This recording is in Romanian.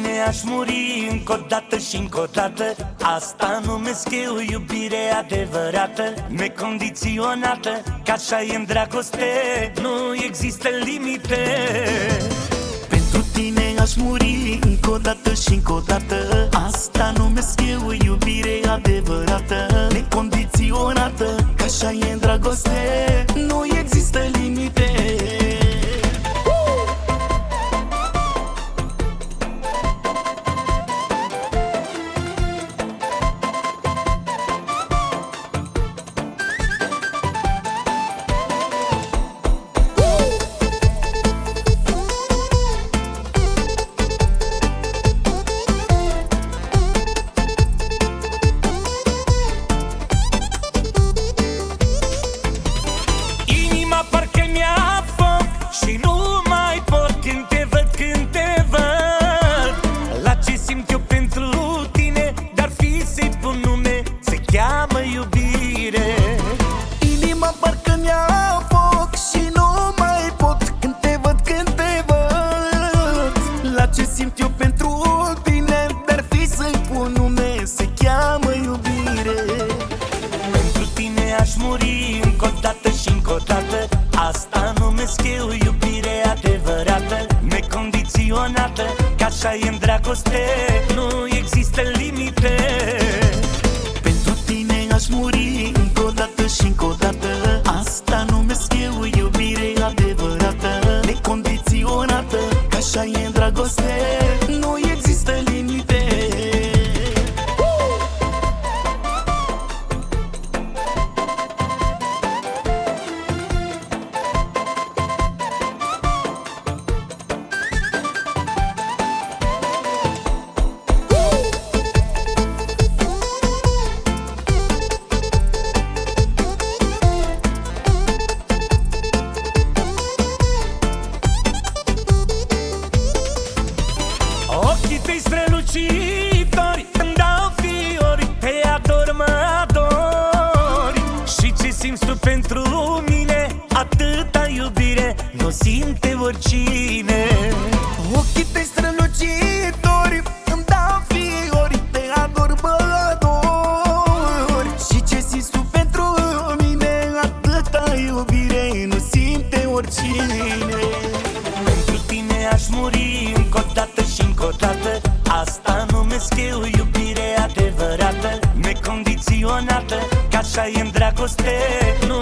tine aș muri încă o dată și încă o dată. Asta numesc eu iubire adevărată, necondiționată, că așa e în dragoste, nu există limite. Pentru tine aș muri încă o dată și încă o dată. Asta numesc eu iubire adevărată, necondiționată, că așa e în dragoste, nu există limite. Și nu mai pot când te văd, când te văd. La ce simt eu pentru tine, dar fi să-i pun nume, se cheamă iubire. Inima parcă mi-a foc și nu mai pot când te văd, când te văd. La ce simt eu pentru tine, dar fi să-i pun nume, se cheamă iubire. Pentru tine aș muri încă o dată și încă o dată. Asta numesc eu iubire adevărată, necondiționată, că așa e în dragoste, nu există limite. Pentru tine aș muri încă o dată și încă o dată. Asta numesc eu iubire adevărată, necondiționată, că așa e în dragoste, nu există limite. Ochii tăi strălucitori îmi dau fiori, te ador, mă adori. Și ce simți tu pentru mine, atâta iubire nu simte oricine. Ochii tăi strălucitori îmi dau fiori, te ador, mă ador. Și ce simți tu pentru mine, atâta iubire nu simte oricine. Pentru tine aș muri încă o dată și încă o dată. Asta numesc eu iubire adevărată, necondiționată, că așa e în dragoste, nu